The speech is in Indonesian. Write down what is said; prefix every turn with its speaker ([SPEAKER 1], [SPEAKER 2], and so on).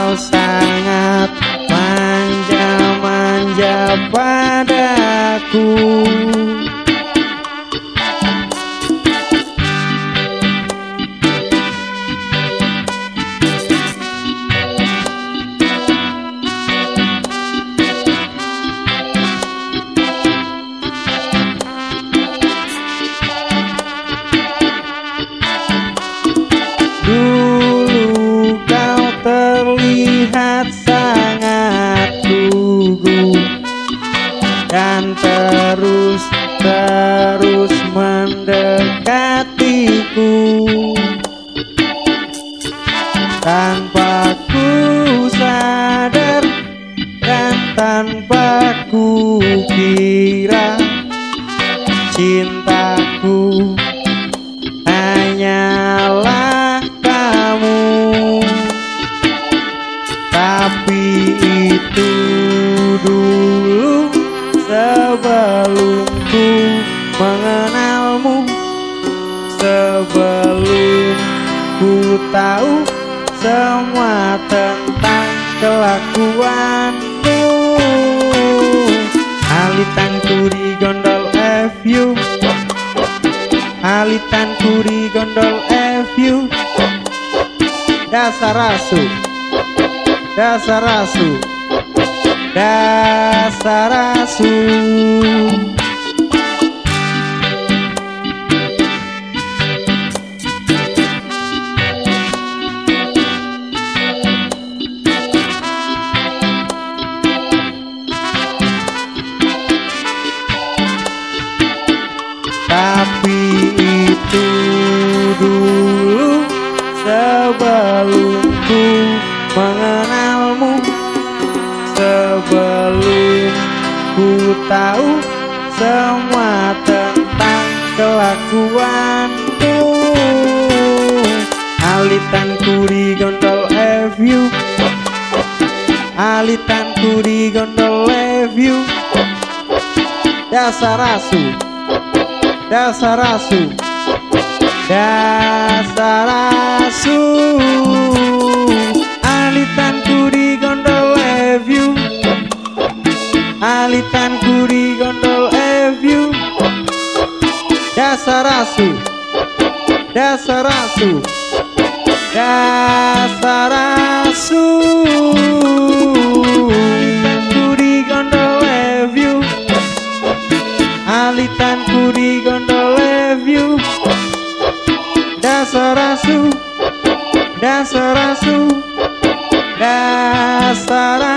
[SPEAKER 1] kau sangat manja-manja padaku. Dulu kau terlihat sangat lugu dan terus mendekatiku tanpa ku sadar dan tanpa ku kira cintaku hanyalah kamu. Tapi itu dulu sebelum ku mengenalmu, sebelum ku tahu semua tentang kelakuanmu. Alitanku di gondol FU, alitanku di gondol FU. Dasar asu, dasar asu, dasar asu. Tapi itu dulu sebelum ku mengenalmu, sebelum ku tahu semua tentang kelakuanmu. Alitanku di gondol FU, alitanku di gondol FU. Dasar asu, dasar asu, dasar asu. Alitanku di gondol FU, alitanku di gondol FU. Dasar asu, dasar asu, dasar asu. Alitanku di gondol FU, alitanku di gondol FU. Dasar asu, dasar asu, dasar asu.